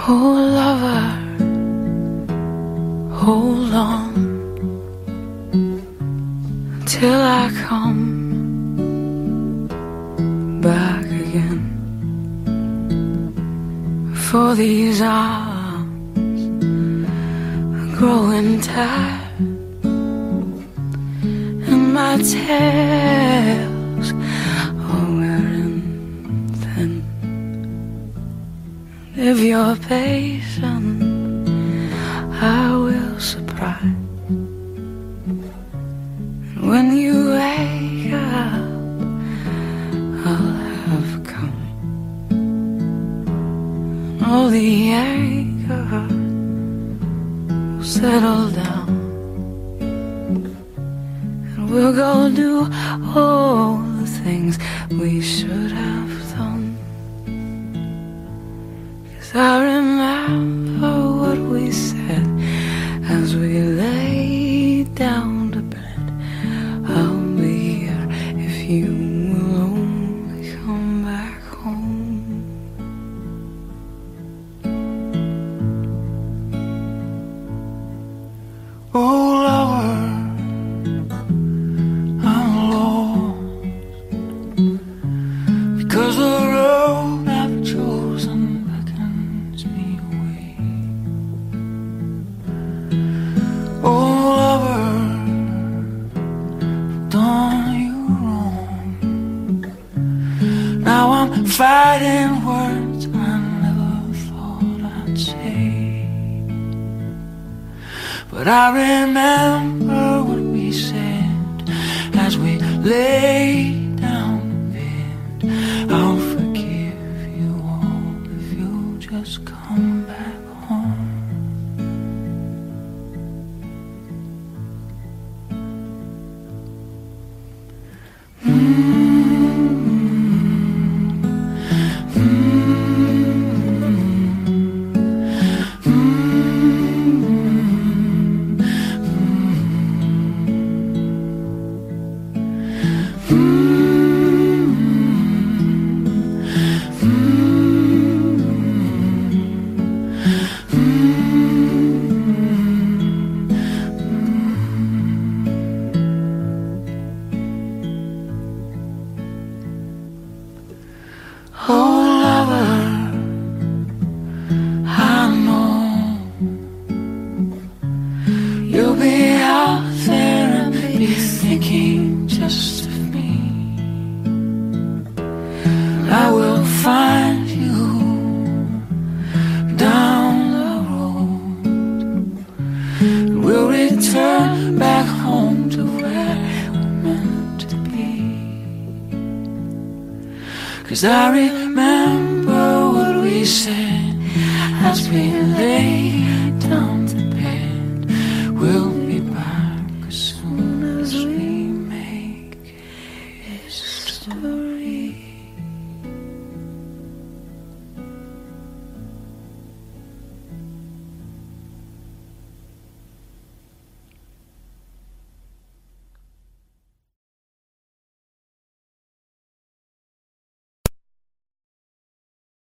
Oh lover, hold on till I come back again. For these arms are growing tired, and my tails are wearing thin. If you're patient, I will surprise. And when you wake up, I'll have come. All the anger will settle down, and we'll go do all the things we should have done. 'Cause I remember what we said as we laid down to bed. I'll be here if you will only come back home. Oh lover, I'm lost, because the road I've chosen beckons me away. Oh lover, I've done you wrong. Now I'm fighting words I never thought I'd say. But I remember what we said as we lay down in bed. I'll forgive you all if you'll just come back home. Oh lover, I know you'll be out there and be thinking just of me. I will find you down the road. We'll return back home to where we're meant to be. 'Cause I remember what we said as we lay